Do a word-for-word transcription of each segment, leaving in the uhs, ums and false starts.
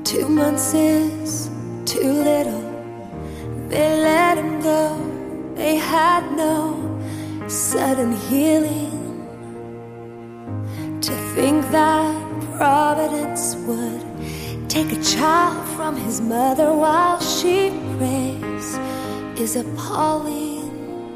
Two months is too little. They let him go. They had no sudden healing. To think that Providence would take a child from his mother while she prays is appalling.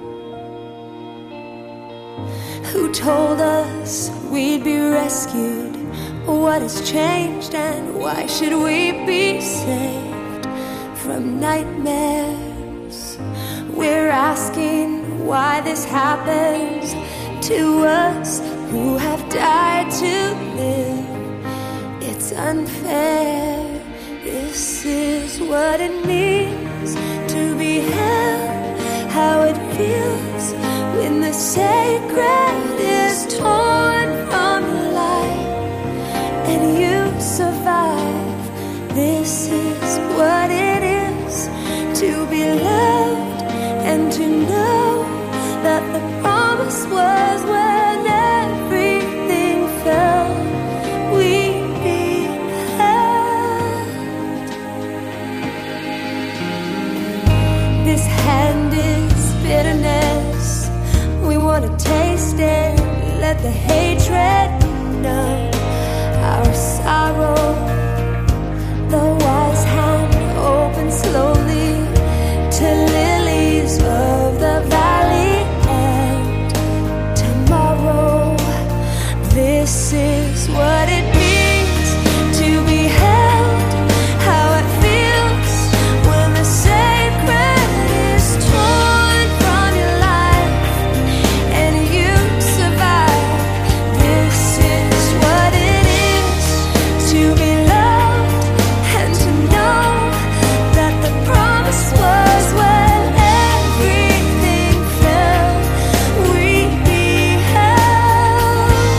Who told us we'd be rescued? What has changed and why should we be saved from nightmares? We're asking why this happens to us who have died to live. It's unfair. This is what it means to be held, how it feels when the sacred is torn from your life and you survive. This is what it is to be loved and to know that the promise was when everything fell, we'd be held. This hand is bitterness. We want to taste it, let the hatred numb our sorrow. The wise hand opens slowly to lilies of the valley, and tomorrow. This is what it means to be held, how it feels when the sacred is torn from your life and you survive. This is what it is to be loved and to know that the promise was when everything fell, we'd be held.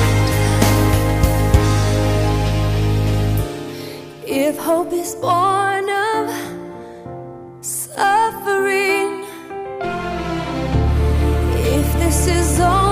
If hope is born of suffering, if this is all